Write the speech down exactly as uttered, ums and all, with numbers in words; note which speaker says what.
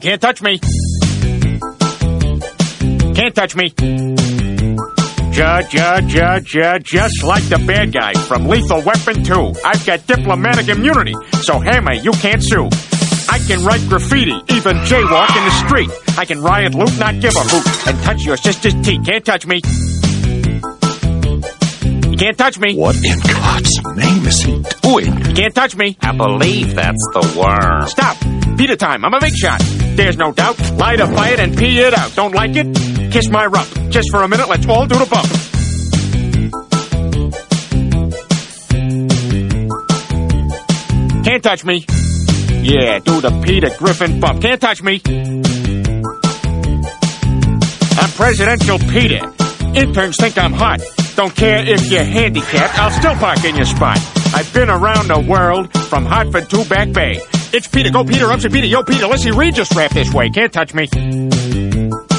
Speaker 1: Can't touch me. Can't touch me. Ju, ju, ju, ju, just like the bad guy from Lethal Weapon two. I've got diplomatic immunity, so Hammer, you can't sue. I can write graffiti, even jaywalk in the street. I can riot, loot, not give a hoot, and touch your sister's teeth. Can't touch me. You can't touch me.
Speaker 2: What in God's name is he doing?
Speaker 1: You can't touch me.
Speaker 3: I believe that's the worm.
Speaker 1: Stop. Peter time. I'm a big shot. There's no doubt. Light a fire and pee it out. Don't like it? Kiss my rump. Just for a minute, let's all do the bump. Can't touch me. Yeah, do the Peter Griffin bump. Can't touch me. I'm Presidential Peter. Interns think I'm hot. Don't care if you're handicapped, I'll still park in your spot. I've been around the world, from Hartford to Back Bay. It's Peter, go Peter, upset Peter, yo Peter, let's see Reed just rap this way. Can't touch me.